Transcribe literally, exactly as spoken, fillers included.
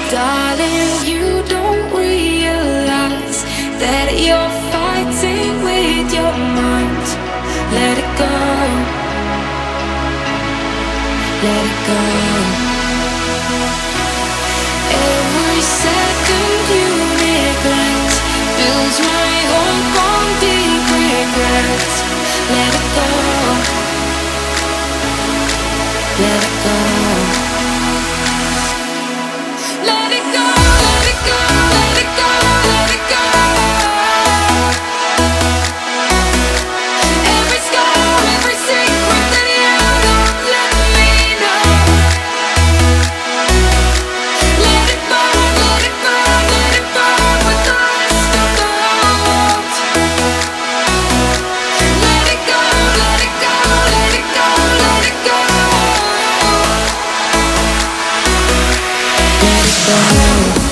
Darling, you don't realize that you're fighting with your mind. Let it go, let it go. Every second you neglect builds my hope on deep regret. Let it go, let it go. Let it go, let it go, let it go, let it go. Every scar, every secret that you don't let me know. Let it burn, let it burn, let it burn with the rest of the world. Let it go, let it go, let it go, let it go. Let it go.